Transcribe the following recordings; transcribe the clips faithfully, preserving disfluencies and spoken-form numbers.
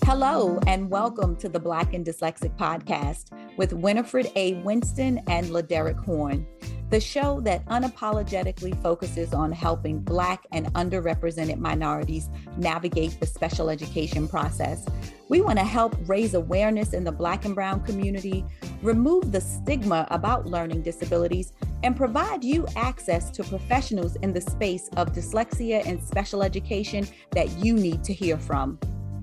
Hello, and welcome to the Black and Dyslexic Podcast with Winifred A. Winston and LaDerrick Horn, the show that unapologetically focuses on helping Black and underrepresented minorities navigate the special education process. We want to help raise awareness in the Black and Brown community, remove the stigma about learning disabilities, and provide you access to professionals in the space of dyslexia and special education that you need to hear from.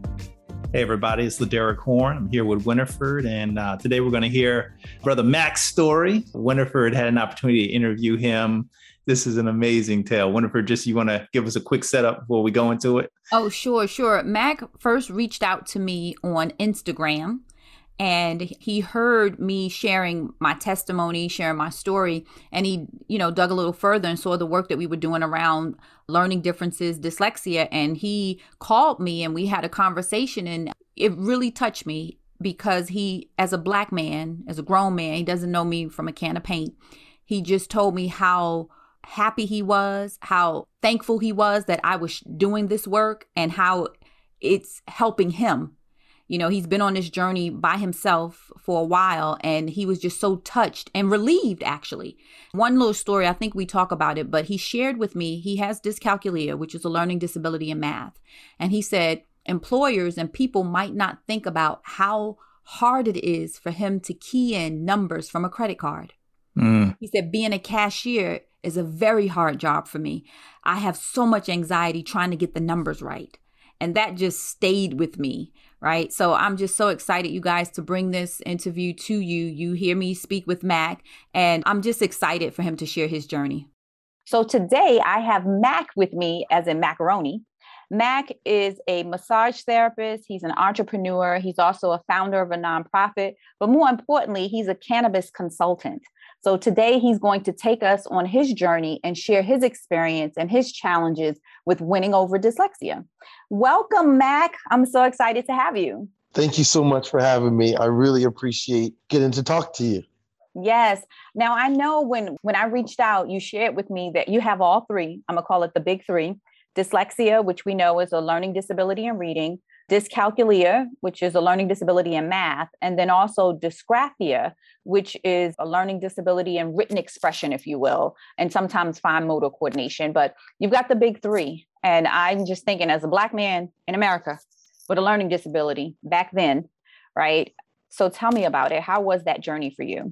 Hey everybody, it's LaDerrick Horn. I'm here with Winifred, and uh, today we're going to hear Brother Mac's story. Winifred had an opportunity to interview him. This is an amazing tale. Winifred, just you want to give us a quick setup before we go into it? Oh, sure, sure. Mac first reached out to me on Instagram, and he heard me sharing my testimony, sharing my story, and he, you know, dug a little further and saw the work that we were doing around learning differences, dyslexia, and he called me and we had a conversation, and it really touched me because he, as a Black man, as a grown man, he doesn't know me from a can of paint. He just told me how happy he was, how thankful he was that I was doing this work and how it's helping him. You know, he's been on this journey by himself for a while, and he was just so touched and relieved, actually. One little story, I think we talk about it, but he shared with me, he has dyscalculia, which is a learning disability in math. And he said employers and people might not think about how hard it is for him to key in numbers from a credit card. Mm. He said being a cashier is a very hard job for me. I have so much anxiety trying to get the numbers right. And that just stayed with me, right? So I'm just so excited, you guys, to bring this interview to you. You hear me speak with Mac, and I'm just excited for him to share his journey. So today I have Mac with me, as in macaroni. Mac is a massage therapist. He's an entrepreneur. He's also a founder of a nonprofit. But more importantly, he's a cannabis consultant. So today he's going to take us on his journey and share his experience and his challenges with winning over dyslexia. Welcome, Mac. I'm so excited to have you. Thank you so much for having me. I really appreciate getting to talk to you. Yes. Now, I know when, when I reached out, you shared with me that you have all three. I'm going to call it the big three. Dyslexia, which we know is a learning disability in reading, dyscalculia, which is a learning disability in math, and then also dysgraphia, which is a learning disability in written expression, if you will, and sometimes fine motor coordination. But you've got the big three. And I'm just thinking, as a Black man in America with a learning disability back then, right? So tell me about it. How was that journey for you?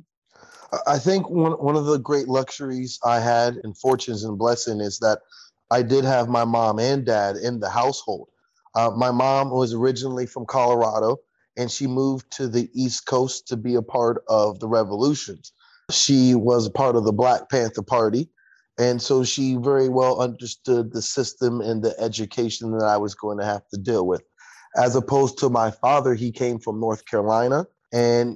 I think one, one of the great luxuries I had and fortunes and blessing is that I did have my mom and dad in the household. Uh, my mom was originally from Colorado, and she moved to the East Coast to be a part of the revolutions. She was a part of the Black Panther Party, and so she very well understood the system and the education that I was going to have to deal with. As opposed to my father, he came from North Carolina, and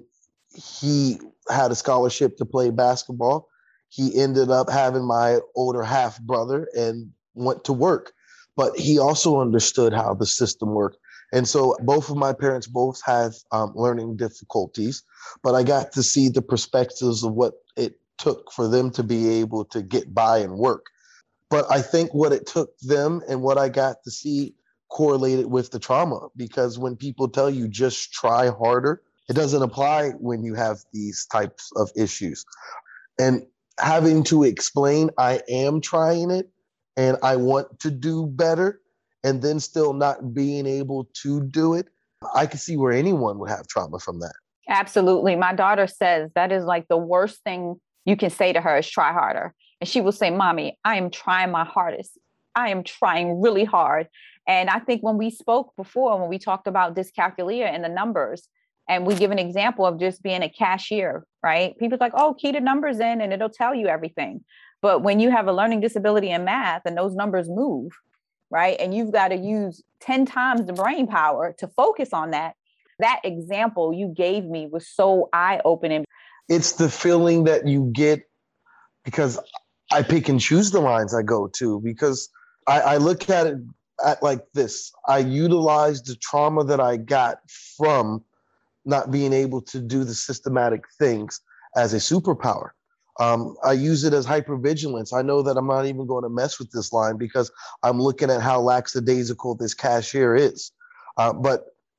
he had a scholarship to play basketball. He ended up having my older half brother and went to work. But he also understood how the system worked. And so both of my parents both have um, learning difficulties, but I got to see the perspectives of what it took for them to be able to get by and work. But I think what it took them and what I got to see correlated with the trauma, because when people tell you just try harder, it doesn't apply when you have these types of issues. And having to explain, I am trying it, and I want to do better, and then still not being able to do it, I can see where anyone would have trauma from that. Absolutely. My daughter says that is like the worst thing you can say to her is try harder. And she will say, Mommy, I am trying my hardest. I am trying really hard. And I think when we spoke before, when we talked about dyscalculia and the numbers, and we give an example of just being a cashier, right? People's like, oh, key the numbers in and it'll tell you everything. But when you have a learning disability in math and those numbers move, right? And you've got to use ten times the brain power to focus on that. That example you gave me was so eye-opening. It's the feeling that you get because I pick and choose the lines I go to, because I, I look at it at like this. I utilize the trauma that I got from not being able to do the systematic things as a superpower. Um, I use it as hypervigilance. I know that I'm not even going to mess with this line because I'm looking at how lackadaisical this cashier is. Uh, but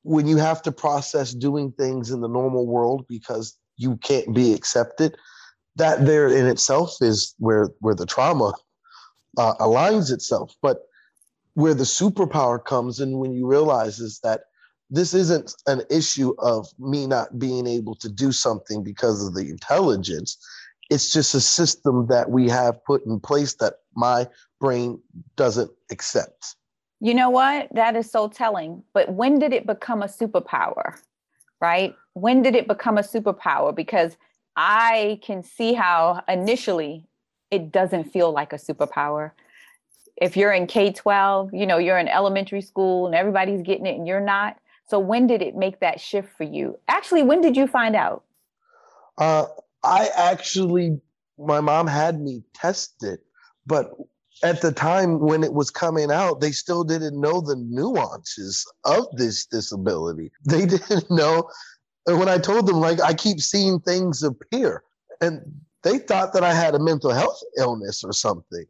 when you have to process doing things in the normal world because you can't be accepted, that there in itself is where where the trauma uh, aligns itself. But where the superpower comes in when you realize is that this isn't an issue of me not being able to do something because of the intelligence. It's just a system that we have put in place that my brain doesn't accept. You know what? That is so telling. But when did it become a superpower, right? When did it become a superpower? Because I can see how initially it doesn't feel like a superpower. If you're in K twelve, you know, you're in elementary school and everybody's getting it and you're not. So when did it make that shift for you? Actually, when did you find out? Uh, I actually, my mom had me test it, but at the time when it was coming out, they still didn't know the nuances of this disability. They didn't know. And when I told them, like, I keep seeing things appear, and they thought that I had a mental health illness or something.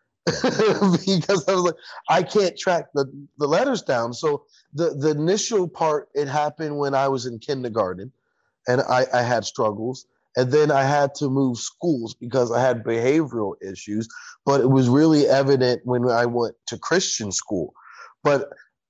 Because I was like, I can't track the, the letters down. So the, the initial part, it happened when I was in kindergarten and I, I had struggles. And then I had to move schools because I had behavioral issues. But it was really evident when I went to Christian school. But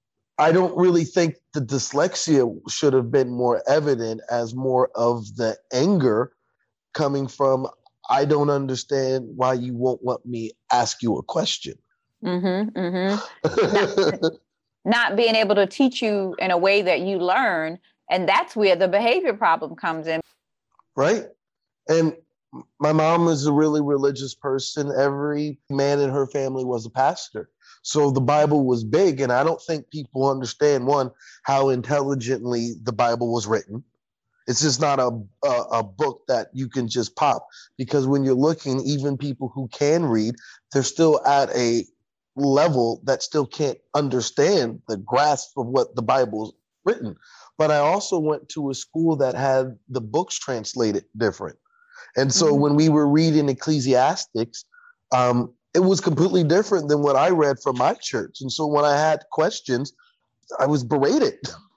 I don't really think the dyslexia should have been more evident as more of the anger coming from, I don't understand why you won't let me ask you a question. Mm-hmm, mm-hmm. not, not being able to teach you in a way that you learn. And that's where the behavior problem comes in. Right. And my mom is a really religious person. Every man in her family was a pastor. So the Bible was big. And I don't think people understand, one, how intelligently the Bible was written. It's just not a, a a book that you can just pop, because when you're looking, even people who can read, they're still at a level that still can't understand the grasp of what the Bible's written. But I also went to a school that had the books translated different. And so mm-hmm. when we were reading Ecclesiastics, um, it was completely different than what I read from my church. And so when I had questions, I was berated.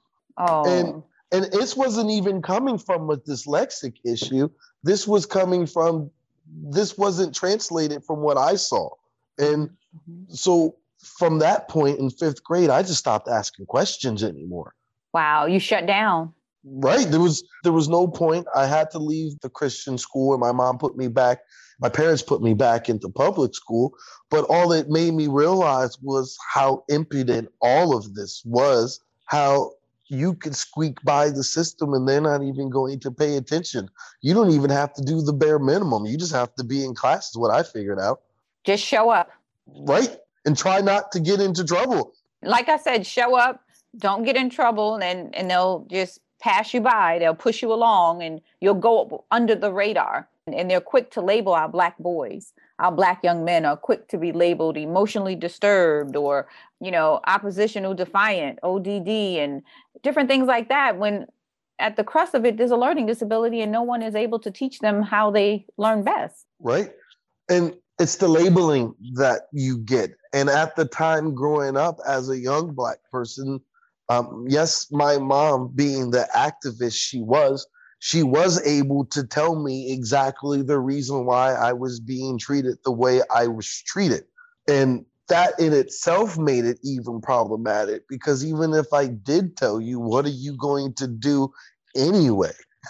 Oh. And And this wasn't even coming from a dyslexic issue. This was coming from, this wasn't translated from what I saw. And mm-hmm. so from that point in fifth grade, I just stopped asking questions anymore. Wow, you shut down. Right. There was there was no point. I had to leave the Christian school, and my mom put me back. My parents put me back into public school. But all it made me realize was how impudent all of this was, how you can squeak by the system and they're not even going to pay attention. You don't even have to do the bare minimum. You just have to be in class is what I figured out. Just show up. Right. And try not to get into trouble. Like I said, show up, don't get in trouble, and, and they'll just pass you by. They'll push you along and you'll go under the radar. And they're quick to label our Black boys. Our Black young men are quick to be labeled emotionally disturbed or, you know, oppositional defiant, O D D, and different things like that. When at the crux of it, there's a learning disability and no one is able to teach them how they learn best. Right. And it's the labeling that you get. And at the time growing up as a young Black person, um, yes, my mom being the activist she was, she was able to tell me exactly the reason why I was being treated the way I was treated. And that in itself made it even problematic, because even if I did tell you, what are you going to do anyway?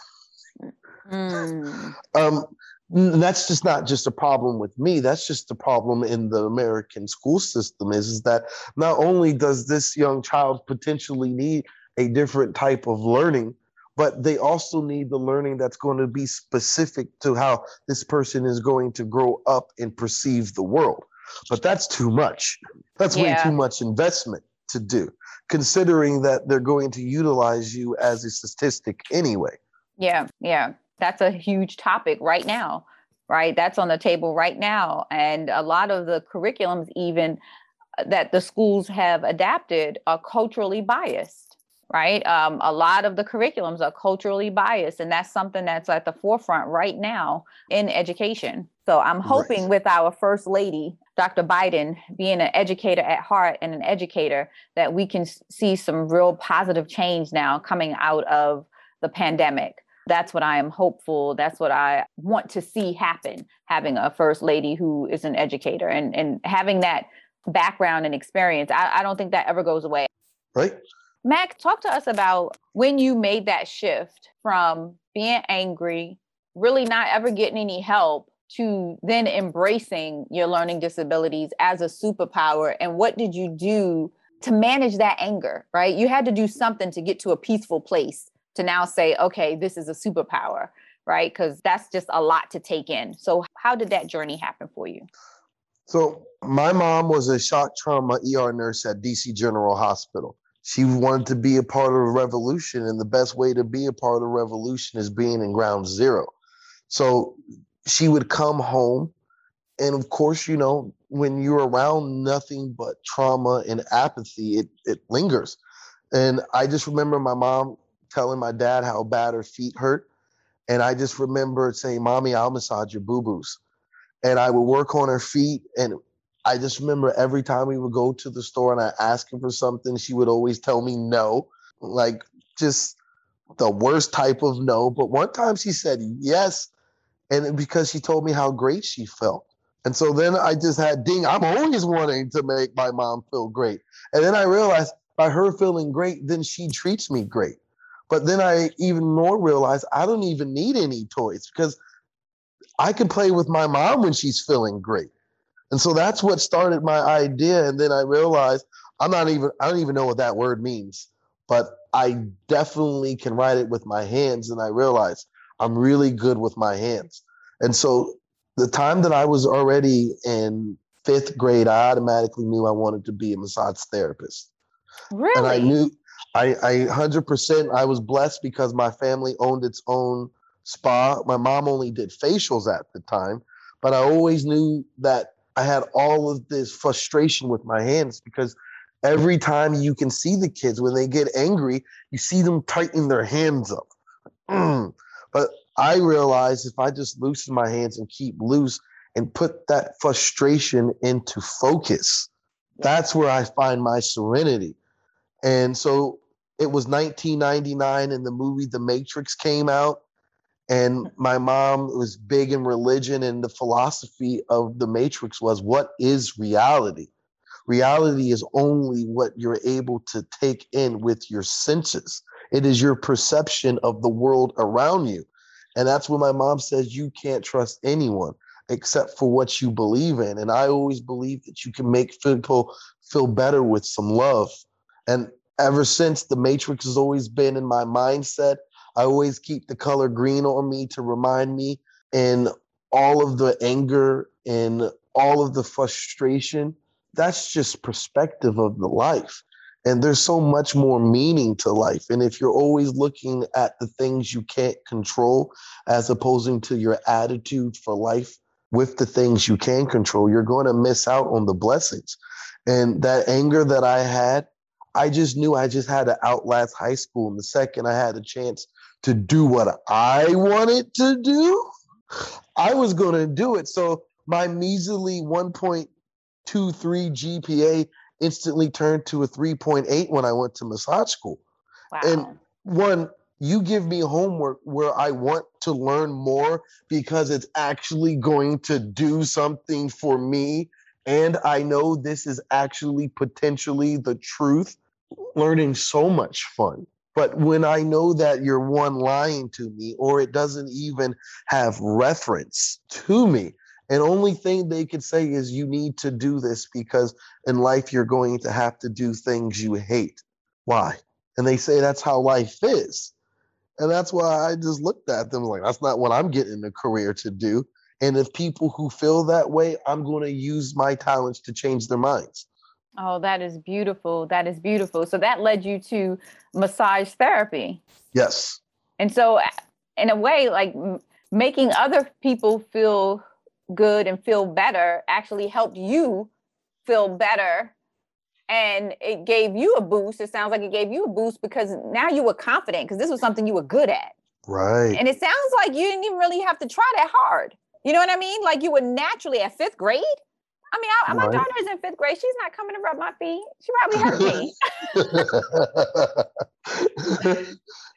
Mm. um, that's just not just a problem with me. That's just a problem in the American school system is, is that not only does this young child potentially need a different type of learning, but they also need the learning that's going to be specific to how this person is going to grow up and perceive the world. But that's too much. That's yeah. way too much investment to do, considering that they're going to utilize you as a statistic anyway. Yeah, yeah. That's a huge topic right now, right? That's on the table right now. And a lot of the curriculums even that the schools have adapted are culturally biased. right? Um, a lot of the curriculums are culturally biased, and that's something that's at the forefront right now in education. So I'm hoping Right. with our First Lady, Doctor Biden, being an educator at heart and an educator, that we can see some real positive change now coming out of the pandemic. That's what I am hopeful. That's what I want to see happen, having a First Lady who is an educator and, and having that background and experience. I, I don't think that ever goes away. Right. Mac, talk to us about when you made that shift from being angry, really not ever getting any help, to then embracing your learning disabilities as a superpower. And what did you do to manage that anger, right? You had to do something to get to a peaceful place to now say, okay, this is a superpower, right? Because that's just a lot to take in. So how did that journey happen for you? So my mom was a shock trauma E R nurse at D C General Hospital. She wanted to be a part of a revolution, and the best way to be a part of a revolution is being in ground zero. So she would come home, and of course, you know, when you're around nothing but trauma and apathy, it, it lingers. And I just remember my mom telling my dad how bad her feet hurt. And I just remember saying, Mommy, I'll massage your boo-boos. And I would work on her feet. And I just remember every time we would go to the store and I asked her for something, she would always tell me no, like just the worst type of no. But one time she said yes, and because she told me how great she felt. And so then I just had ding, I'm always wanting to make my mom feel great. And then I realized by her feeling great, then she treats me great. But then I even more realized I don't even need any toys because I can play with my mom when she's feeling great. And so that's what started my idea. And then I realized I'm not even, I don't even know what that word means, but I definitely can write it with my hands. And I realized I'm really good with my hands. And so the time that I was already in fifth grade, I automatically knew I wanted to be a massage therapist. Really? And I knew I, I one hundred percent, I was blessed because my family owned its own spa. My mom only did facials at the time, but I always knew that I had all of this frustration with my hands because every time you can see the kids, when they get angry, you see them tighten their hands up. Mm. But I realized if I just loosen my hands and keep loose and put that frustration into focus, that's where I find my serenity. And so it was nineteen ninety-nine and the movie The Matrix came out. And my mom was big in religion, and the philosophy of The Matrix was, what is reality? Reality is only what you're able to take in with your senses. It is your perception of the world around you. And that's when my mom says you can't trust anyone except for what you believe in. And I always believe that you can make people feel better with some love. And ever since, The Matrix has always been in my mindset. I always keep the color green on me to remind me, and all of the anger and all of the frustration, that's just perspective of the life. And there's so much more meaning to life. And if you're always looking at the things you can't control, as opposing to your attitude for life with the things you can control, you're going to miss out on the blessings. And that anger that I had, I just knew I just had to outlast high school. And the second I had a chance to do what I wanted to do, I was going to do it. So my measly one point two three G P A instantly turned to a three point eight when I went to massage school. Wow. And one, you give me homework where I want to learn more because it's actually going to do something for me. And I know this is actually potentially the truth. Learning so much fun. But when I know that you're one lying to me, or it doesn't even have reference to me, and only thing they could say is you need to do this because in life you're going to have to do things you hate. Why? And they say that's how life is. And that's why I just looked at them like, that's not what I'm getting a career to do. And if people who feel that way, I'm going to use my talents to change their minds. Oh, that is beautiful. That is beautiful. So that led you to massage therapy. Yes. And so in a way, like m- making other people feel good and feel better actually helped you feel better And it gave you a boost. It sounds like it gave you a boost because now you were confident because this was something you were good at. Right. And it sounds like you didn't even really have to try that hard. You know what I mean? Like you were naturally at fifth grade. I mean, I, my Right. daughter is in fifth grade. She's not coming to rub my feet. She probably hurt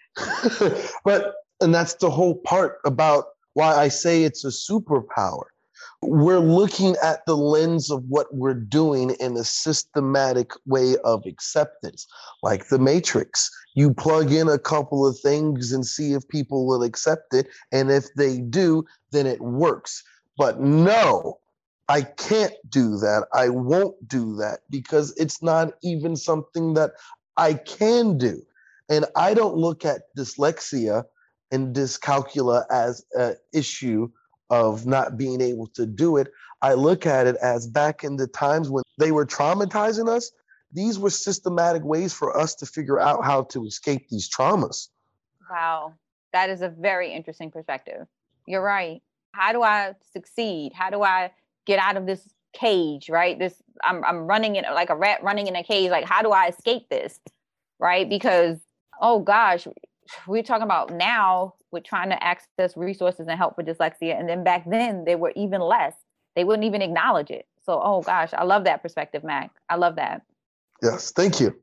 me. But, and that's the whole part about why I say it's a superpower. We're looking at the lens of what we're doing in a systematic way of acceptance, like the Matrix. You plug in a couple of things and see if people will accept it. And if they do, then it works. But no, I can't do that. I won't do that because it's not even something that I can do. And I don't look at dyslexia and dyscalculia as an issue of not being able to do it. I look at it as back in the times when they were traumatizing us, these were systematic ways for us to figure out how to escape these traumas. Wow. That is a very interesting perspective. You're right. How do I succeed? How do I get out of this cage, right? This I'm I'm running in like a rat running in a cage. Like, how do I escape this? Right? Because, oh gosh, we're talking about now with trying to access resources and help for dyslexia. And then back then they were even less. They wouldn't even acknowledge it. So, oh gosh, I love that perspective, Mac. I love that. Yes, thank you.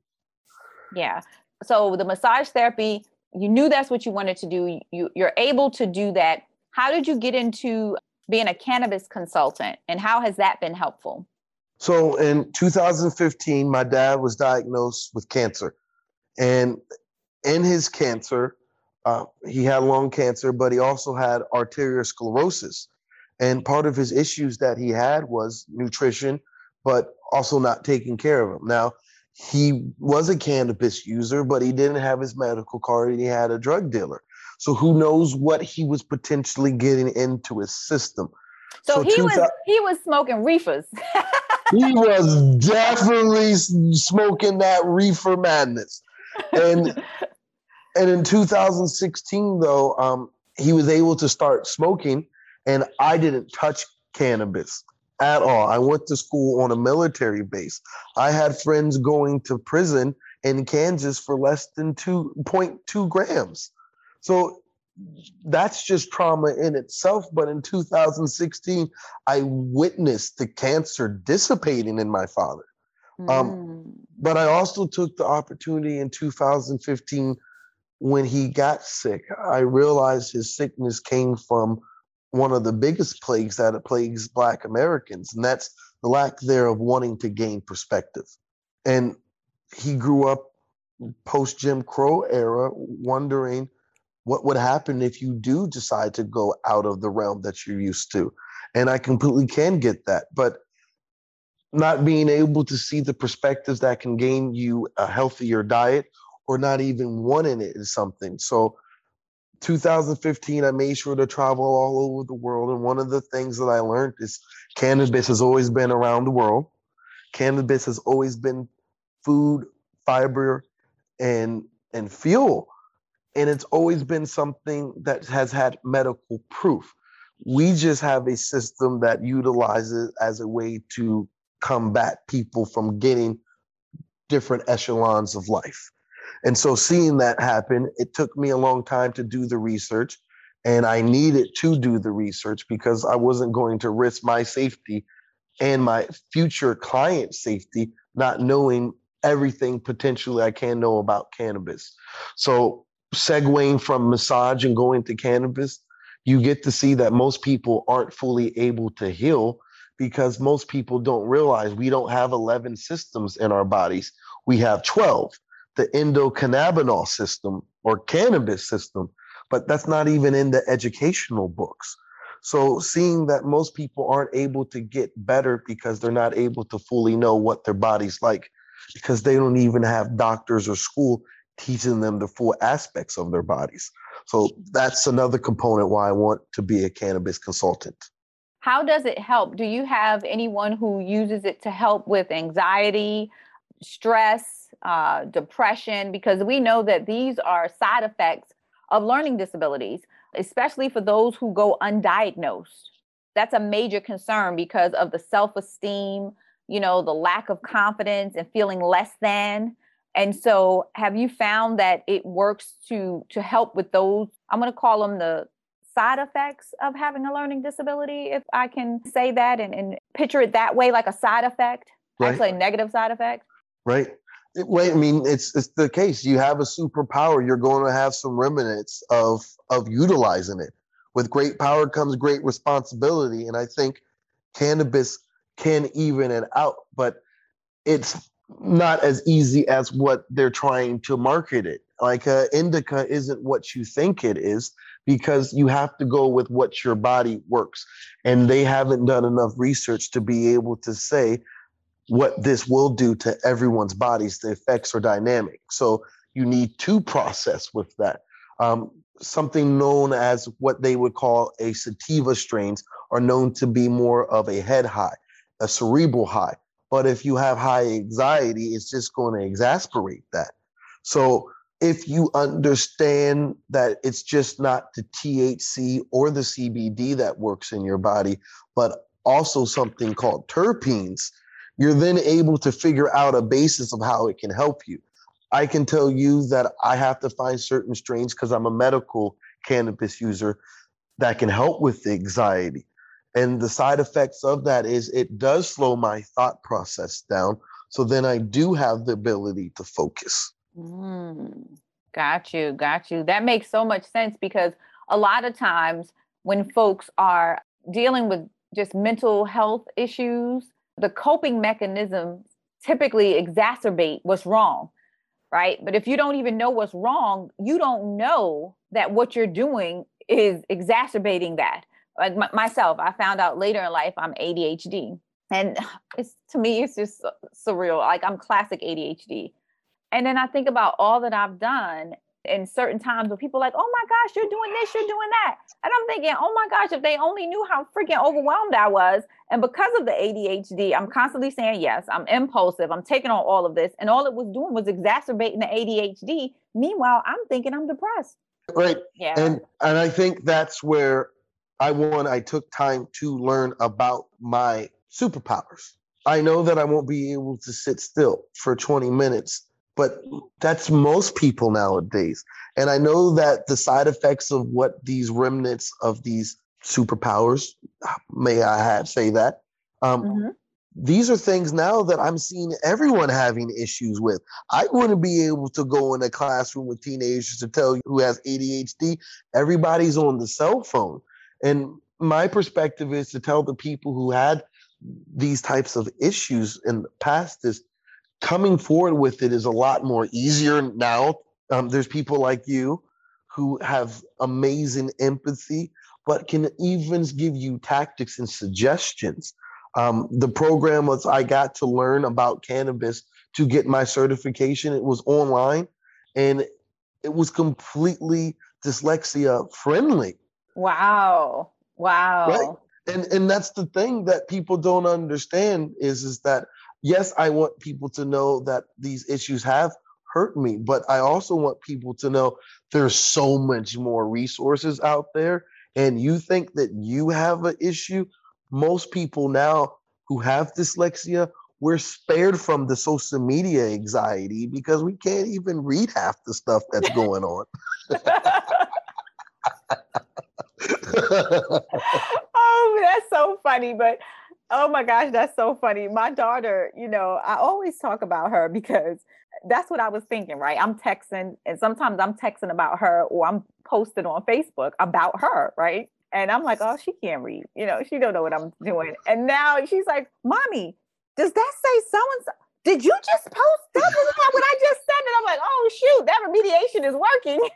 Yeah. So the massage therapy, you knew that's what you wanted to do. You, you're able to do that. How did you get into being a cannabis consultant and how has that been helpful? So in two thousand fifteen, my dad was diagnosed with cancer. And in his cancer, uh, he had lung cancer, but he also had arteriosclerosis. And part of his issues that he had was nutrition, but also not taking care of him. Now, he was a cannabis user, but he didn't have his medical card and he had a drug dealer. So who knows what he was potentially getting into his system. So, so he was he was smoking reefers. He was definitely smoking that reefer madness. And and in two thousand sixteen, though, um, he was able to start smoking, and I didn't touch cannabis at all. I went to school on a military base. I had friends going to prison in Kansas for less than two point two grams. So that's just trauma in itself. But in two thousand sixteen, I witnessed the cancer dissipating in my father. Mm. Um, but I also took the opportunity in two thousand fifteen when he got sick. I realized his sickness came from one of the biggest plagues that plagues Black Americans, and that's the lack there of wanting to gain perspective. And he grew up post Jim Crow era wondering what would happen if you do decide to go out of the realm that you're used to. And I completely can get that. But not being able to see the perspectives that can gain you a healthier diet or not even wanting it is something. So two thousand fifteen, I made sure to travel all over the world. And one of the things that I learned is cannabis has always been around the world. Cannabis has always been food, fiber, and, and fuel. And it's always been something that has had medical proof. We just have a system that utilizes as a way to combat people from getting different echelons of life. And so seeing that happen, it took me a long time to do the research, and I needed to do the research because I wasn't going to risk my safety and my future client safety, not knowing everything potentially I can know about cannabis. So segueing from massage and going to cannabis, you get to see that most people aren't fully able to heal because most people don't realize we don't have eleven systems in our bodies. We have twelve. The endocannabinol system or cannabis system, but that's not even in the educational books. So seeing that most people aren't able to get better because they're not able to fully know what their body's like because they don't even have doctors or school teaching them the full aspects of their bodies. So that's another component why I want to be a cannabis consultant. How does it help? Do you have anyone who uses it to help with anxiety, stress, uh, depression? Because we know that these are side effects of learning disabilities, especially for those who go undiagnosed. That's a major concern because of the self-esteem, you know, the lack of confidence and feeling less than. And so have you found that it works to to help with those, I'm going to call them the side effects of having a learning disability, if I can say that and, and picture it that way, like a side effect, Right. actually a negative side effect? Right. It- Wait, I mean, it's it's the case. You have a superpower. You're going to have some remnants of of utilizing it. With great power comes great responsibility, and I think cannabis can even it out, but it's not as easy as what they're trying to market it. Like uh, indica isn't what you think it is, because you have to go with what your body works, and they haven't done enough research to be able to say what this will do to everyone's bodies. The effects are dynamic. So you need to process with that. Um, something known as what they would call a sativa strains are known to be more of a head high, a cerebral high. But if you have high anxiety, it's just going to exasperate that. So if you understand that it's just not the T H C or the C B D that works in your body, but also something called terpenes, you're then able to figure out a basis of how it can help you. I can tell you that I have to find certain strains because I'm a medical cannabis user that can help with the anxiety. And the side effects of that is it does slow my thought process down. So then I do have the ability to focus. Mm, got you, got you. That makes so much sense, because a lot of times when folks are dealing with just mental health issues, the coping mechanisms typically exacerbate what's wrong, right? But if you don't even know what's wrong, you don't know that what you're doing is exacerbating that. Like m- myself, I found out later in life I'm A D H D. And it's, to me, it's just surreal. Like, I'm classic A D H D. And then I think about all that I've done in certain times where people are like, oh my gosh, you're doing this, you're doing that. And I'm thinking, oh my gosh, if they only knew how freaking overwhelmed I was. And because of the A D H D, I'm constantly saying yes, I'm impulsive, I'm taking on all of this. And all it was doing was exacerbating the A D H D. Meanwhile, I'm thinking I'm depressed. Right. Yeah. And and I think that's where I won. I took time to learn about my superpowers. I know that I won't be able to sit still for twenty minutes, but that's most people nowadays. And I know that the side effects of what these remnants of these superpowers, may I have say that, um, Mhm. these are things now that I'm seeing everyone having issues with. I wouldn't be able to go in a classroom with teenagers to tell you who has A D H D. Everybody's on the cell phone. And my perspective is to tell the people who had these types of issues in the past is coming forward with it is a lot more easier now. Um, there's people like you who have amazing empathy, but can even give you tactics and suggestions. Um, the program was I got to learn about cannabis to get my certification. It was online, and it was completely dyslexia friendly. Wow. Wow. Right. And and that's the thing that people don't understand is, is that, yes, I want people to know that these issues have hurt me, but I also want people to know there's so much more resources out there. And you think that you have an issue, most people now who have dyslexia, we're spared from the social media anxiety because we can't even read half the stuff that's going on. Oh, that's so funny. But oh my gosh, that's so funny. My daughter, you know, I always talk about her because that's what I was thinking, right? I'm texting, and sometimes I'm texting about her, or I'm posting on Facebook about her, right? And I'm like, oh, she can't read. You know, she don't know what I'm doing. And now she's like, Mommy, does that say so-and-so? Did you just post that? What I just said? And I'm like, oh, shoot, that remediation is working.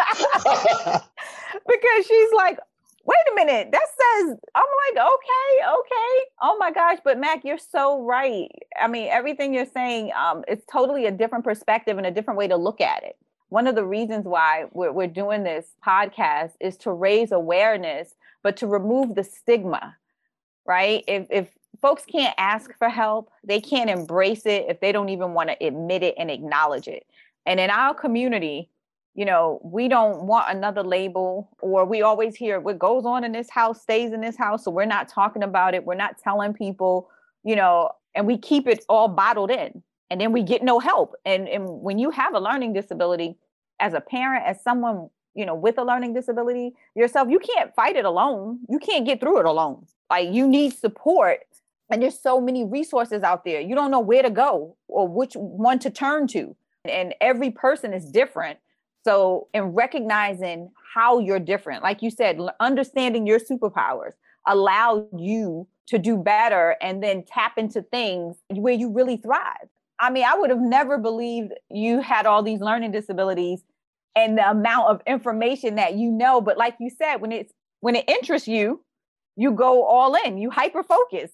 Because she's like, wait a minute, that says, I'm like, okay, okay. Oh my gosh. But Mac, you're so right. I mean, everything you're saying, um, it's totally a different perspective and a different way to look at it. One of the reasons why we're, we're doing this podcast is to raise awareness, but to remove the stigma, right? If, if folks can't ask for help, they can't embrace it if they don't even want to admit it and acknowledge it. And in our community, you know, we don't want another label, or we always hear what goes on in this house stays in this house. So we're not talking about it. We're not telling people, you know, and we keep it all bottled in, and then we get no help. And, and when you have a learning disability, as a parent, as someone, you know, with a learning disability yourself, you can't fight it alone. You can't get through it alone. Like, you need support. And there's so many resources out there. You don't know where to go or which one to turn to. And every person is different. So in recognizing how you're different, like you said, understanding your superpowers allow you to do better and then tap into things where you really thrive. I mean, I would have never believed you had all these learning disabilities and the amount of information that you know. But like you said, when it's when it interests you, you go all in, you hyper focus.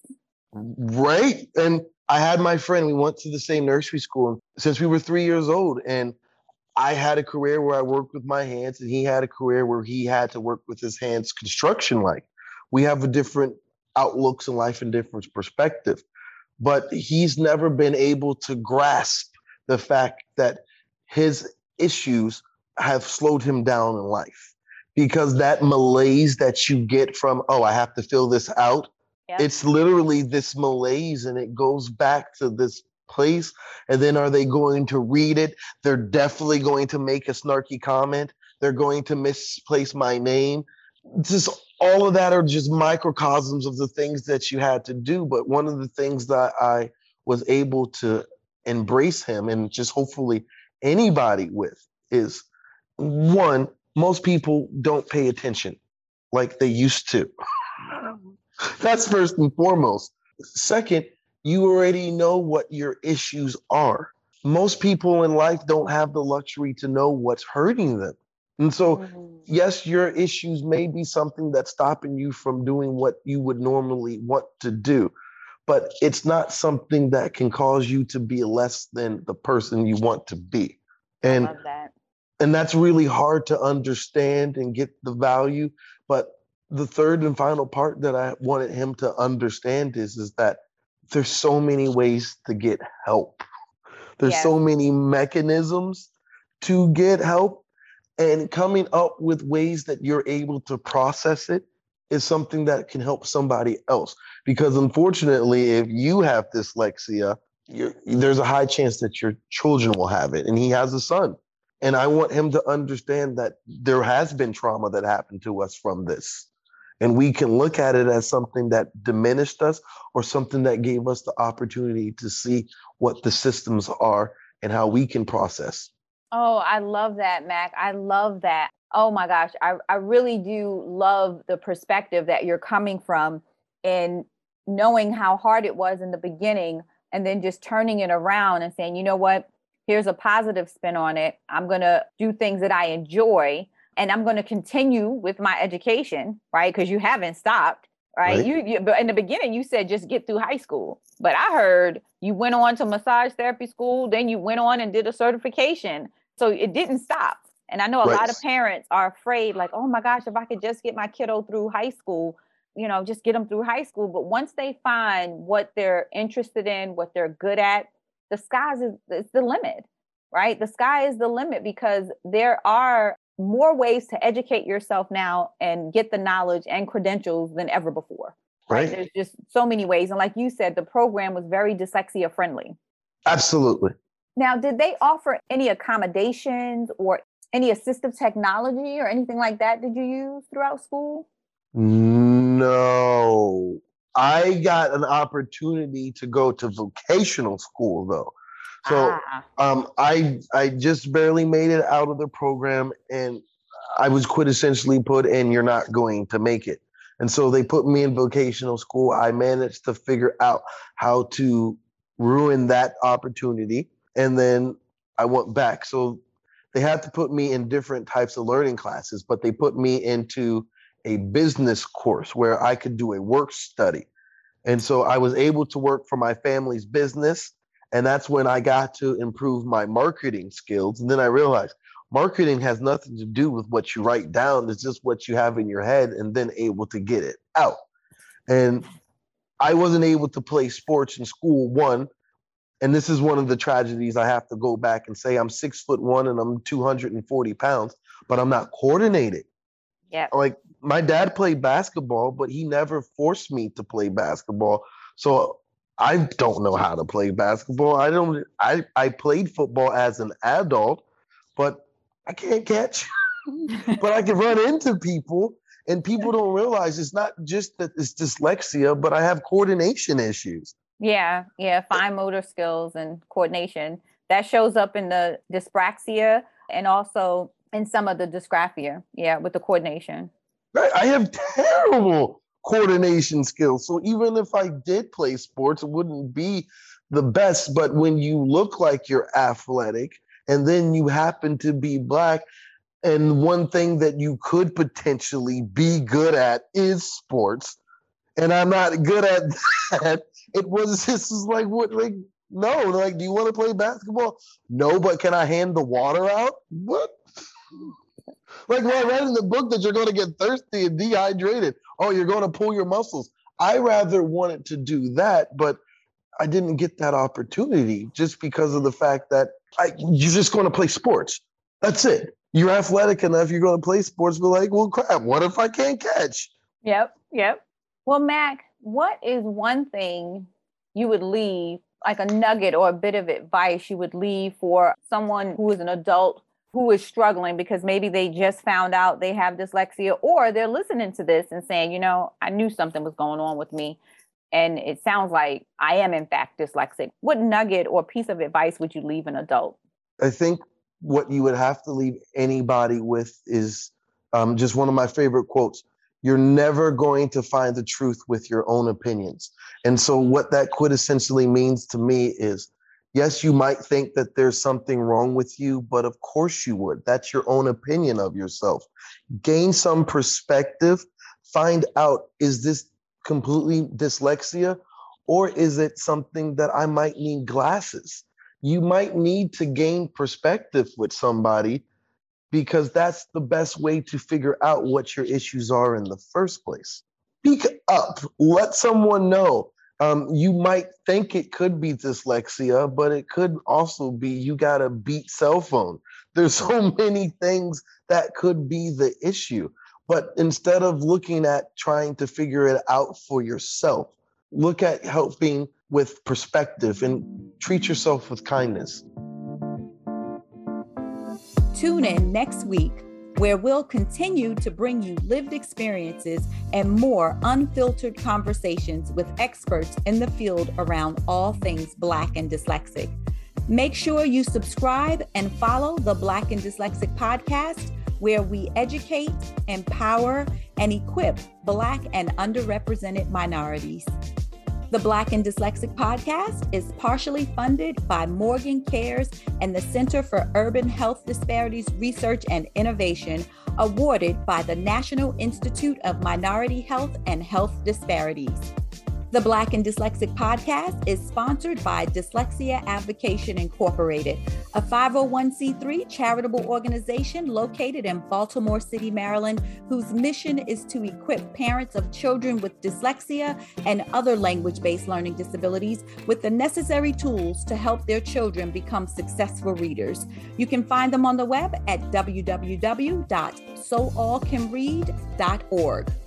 Right. And I had my friend, we went to the same nursery school since we were three years old. And I had a career where I worked with my hands, and he had a career where he had to work with his hands construction-like. We have a different outlooks in life and different perspective, but he's never been able to grasp the fact that his issues have slowed him down in life, because that malaise that you get from, oh, I have to fill this out. Yep. It's literally this malaise, and it goes back to this place. And then are they going to read it? They're definitely going to make a snarky comment. They're going to misplace my name. Just all of that are just microcosms of the things that you had to do. But one of the things that I was able to embrace him, and just hopefully anybody with, is one, most people don't pay attention like they used to. That's first and foremost. Second, you already know what your issues are. Most people in life don't have the luxury to know what's hurting them. And so, mm-hmm. yes, your issues may be something that's stopping you from doing what you would normally want to do, but it's not something that can cause you to be less than the person you want to be. And, I love that. And that's really hard to understand and get the value. But the third and final part that I wanted him to understand is, is that there's so many ways to get help. There's yeah. so many mechanisms to get help, and coming up with ways that you're able to process it is something that can help somebody else. Because unfortunately, if you have dyslexia, you're, there's a high chance that your children will have it. And he has a son. And I want him to understand that there has been trauma that happened to us from this. And we can look at it as something that diminished us, or something that gave us the opportunity to see what the systems are and how we can process. Oh, I love that, Mac. I love that. Oh my gosh. I, I really do love the perspective that you're coming from, and knowing how hard it was in the beginning, and then just turning it around and saying, you know what, here's a positive spin on it. I'm going to do things that I enjoy, and I'm going to continue with my education, right? Because you haven't stopped, right? right. You, you, but in the beginning, you said just get through high school. But I heard you went on to massage therapy school, then you went on and did a certification. So it didn't stop. And I know a right. lot of parents are afraid, like, oh my gosh, if I could just get my kiddo through high school, you know, just get them through high school. But once they find what they're interested in, what they're good at, the sky is, is the limit, right? The sky is the limit, because there are more ways to educate yourself now and get the knowledge and credentials than ever before. Right. right? There's just so many ways. And like you said, the program was very dyslexia friendly. Absolutely. Now, did they offer any accommodations or any assistive technology or anything like that did you use throughout school? No. I got an opportunity to go to vocational school, though. So ah. um, I I just barely made it out of the program, and I was quintessentially put in, you're not going to make it. And so they put me in vocational school. I managed to figure out how to ruin that opportunity. And then I went back. So they had to put me in different types of learning classes, but they put me into a business course where I could do a work study. And so I was able to work for my family's business. And that's when I got to improve my marketing skills. And then I realized marketing has nothing to do with what you write down. It's just what you have in your head and then able to get it out. And I wasn't able to play sports in school, one. And this is one of the tragedies. I have to go back and say I'm six foot one and I'm two hundred forty pounds, but I'm not coordinated. Yeah. Like my dad played basketball, but he never forced me to play basketball. So I don't know how to play basketball. I don't. I I played football as an adult, but I can't catch. But I can run into people, and people don't realize it's not just that it's dyslexia, but I have coordination issues. Yeah, yeah, fine motor skills and coordination. That shows up in the dyspraxia and also in some of the dysgraphia. Yeah, with the coordination. Right. I have terrible coordination skills. So even if I did play sports, it wouldn't be the best. But when you look like you're athletic and then you happen to be Black, and one thing that you could potentially be good at is sports, and I'm not good at that. It was this is like what like no like do you want to play basketball? No, but can I hand the water out? What? Like when I read in the book that you're going to get thirsty and dehydrated. Oh, you're going to pull your muscles. I rather wanted to do that, but I didn't get that opportunity just because of the fact that I, you're just going to play sports. That's it. You're athletic enough, you're going to play sports, but like, well, crap, what if I can't catch? Yep, yep. Well, Mac, what is one thing you would leave, like a nugget or a bit of advice you would leave for someone who is an adult who is struggling because maybe they just found out they have dyslexia, or they're listening to this and saying, you know, I knew something was going on with me, and it sounds like I am in fact dyslexic. What nugget or piece of advice would you leave an adult? I think what you would have to leave anybody with is um, just one of my favorite quotes. You're never going to find the truth with your own opinions. And so what that quintessentially means to me is, yes, you might think that there's something wrong with you, but of course you would. That's your own opinion of yourself. Gain some perspective. Find out, is this completely dyslexia, or is it something that I might need glasses? You might need to gain perspective with somebody, because that's the best way to figure out what your issues are in the first place. Speak up. Let someone know. Um, you might think it could be dyslexia, but it could also be you got a beat cell phone. There's so many things that could be the issue. But instead of looking at trying to figure it out for yourself, look at helping with perspective and treat yourself with kindness. Tune in next week, where we'll continue to bring you lived experiences and more unfiltered conversations with experts in the field around all things Black and Dyslexic. Make sure you subscribe and follow the Black and Dyslexic podcast, where we educate, empower, and equip Black and underrepresented minorities. The Black and Dyslexic podcast is partially funded by Morgan Cares and the Center for Urban Health Disparities Research and Innovation, awarded by the National Institute of Minority Health and Health Disparities. The Black and Dyslexic podcast is sponsored by Dyslexia Advocation Incorporated, a five oh one c three charitable organization located in Baltimore City, Maryland, whose mission is to equip parents of children with dyslexia and other language-based learning disabilities with the necessary tools to help their children become successful readers. You can find them on the web at w w w dot so all can read dot org.